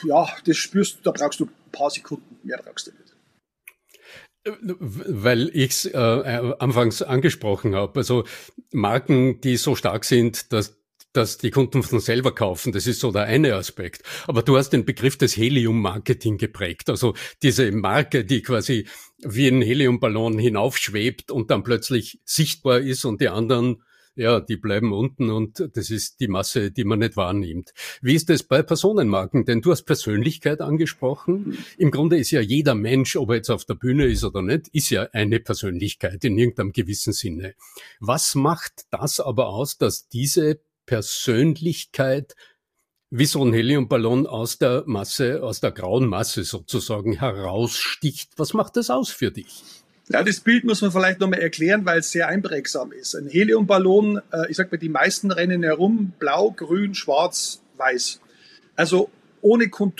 Ja, das spürst du, da brauchst du ein paar Sekunden, mehr brauchst du nicht. Weil ich es anfangs angesprochen habe, also Marken, die so stark sind, dass die Kunden von selber kaufen, das ist so der eine Aspekt. Aber du hast den Begriff des Helium-Marketing geprägt, also diese Marke, die quasi wie ein Heliumballon hinaufschwebt und dann plötzlich sichtbar ist und die anderen, ja, die bleiben unten und das ist die Masse, die man nicht wahrnimmt. Wie ist das bei Personenmarken? Denn du hast Persönlichkeit angesprochen. Im Grunde ist ja jeder Mensch, ob er jetzt auf der Bühne ist oder nicht, ist ja eine Persönlichkeit in irgendeinem gewissen Sinne. Was macht das aber aus, dass diese Persönlichkeit wie so ein Heliumballon aus der Masse, aus der grauen Masse sozusagen heraussticht? Was macht das aus für dich? Ja, das Bild muss man vielleicht nochmal erklären, weil es sehr einprägsam ist. Ein Heliumballon, ich sag mal, die meisten rennen herum, blau, grün, schwarz, weiß. Also ohne Kontur.